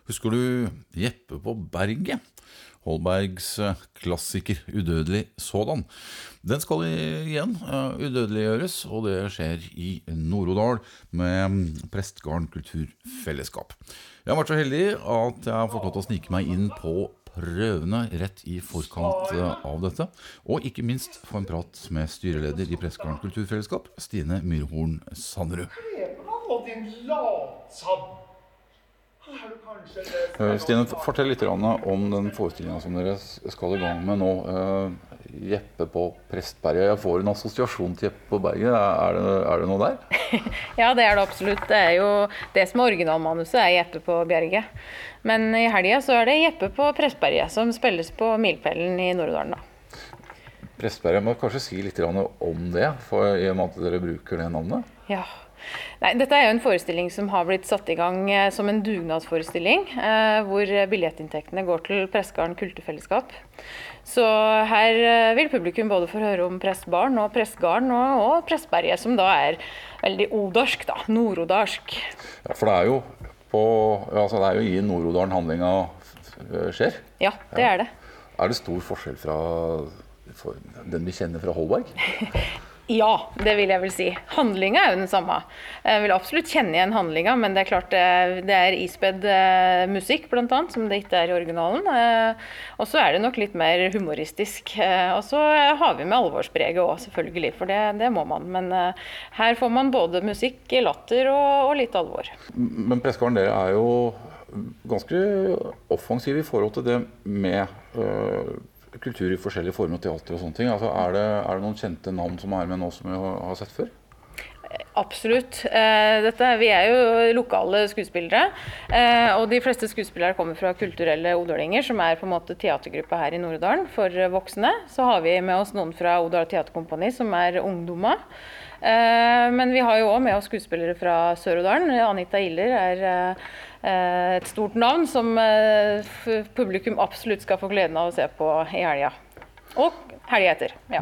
Husker du Jeppe på berget? Holbergs klassiker Udødelig sådan. Den skal igjen udødeliggjøres, og det skjer i Nord-Odal med Prestgarden Kulturfellesskap. Jeg har vært så heldig at jeg har fått lov til å snike meg inn på prøvene rett i forkant av dette, og ikke minst få en prat med styreleder i Prestgarden Kulturfellesskap, Stine Myrhorn Sanderud. Stine, fortell litt om den forestillingen som dere skal i gang med nå. Jeppe på Prestberget. Jeg får en assosiasjon til Jeppe på berget. Er det noe der? Ja, det er det absolutt. Det er jo det som er originalmanuset, er Jeppe på Bjerget. Men i helgen så er det Jeppe på Prestberget, som spilles på Milpellen i Nord-Odalen. Prestberget, må kanskje si litt om det, for i og med at dere bruker det navnet? Ja. Nei, dette er jo en forestilling som har blitt satt i gang som en dugnadsforestilling, hvor billettinntektene går til Prestgarden Kulturfellesskap. Så her vil publikum både få høre om prestbarn og prestgarden og Prestberget, som da er veldig odarsk, nordodalsk. Ja, for det er jo i Nord-Odalen handlingen skjer. Ja, det er det. Er det stor forskjell fra den vi kjenner fra Holberg? Ja, det vil jeg vel si. Handlingen er jo den samme. Jeg vil absolutt kjenne igjen handlingen, men det er klart det er ispedd musikk blant annet, som det ikke er i originalen. Og så er det nok litt mer humoristisk. Og så har vi med alvorspreget også, selvfølgelig, for det må man. Men her får man både musikk, latter og litt alvor. Men Prestgarden, dere er jo ganske offensive i forhold til det med kultur i forskjellige former, teater og sånne ting. Altså, er det noen kjente navn som er med nå som vi har sett før? Absolutt. Vi er jo lokale skuespillere, og de fleste skuespillere kommer fra kulturelle odalinger, som er på en måte teatergruppa her i Nord-Odalen for voksne. Så har vi med oss noen fra Odal Teaterkompani, som er ungdommer. Men vi har jo også med oss skuespillere fra Sør-Odalen. Anita Iller er et stort navn som publikum absolutt skal få gleden av å se på i helga. Og helga etter, ja.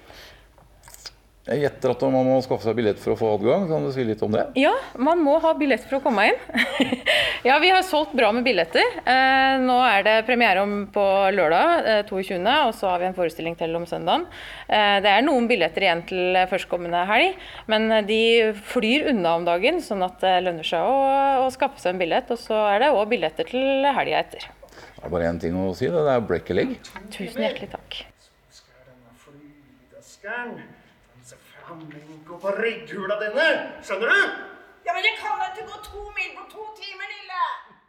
Jeg gjetter at man må skaffe seg billett for å få adgang. Kan du si litt om det? Ja, man må ha billett for å komme inn. Ja, vi har solgt bra med billetter. Nå er det premiere på lørdag, 22. Og så har vi en forestilling til om søndagen. Det er noen billetter igjen til førstkommende helg, men de flyr unna om dagen, sånn at det lønner seg å skaffe seg en billett. Og så er det også billetter til helga etter. Det er bare en ting å si, det er break a leg. Tusen hjertelig takk. Gå på rygghula denne, skjønner du? Ja, men jeg kan ikke gå 2 mil på 2 timer, lille!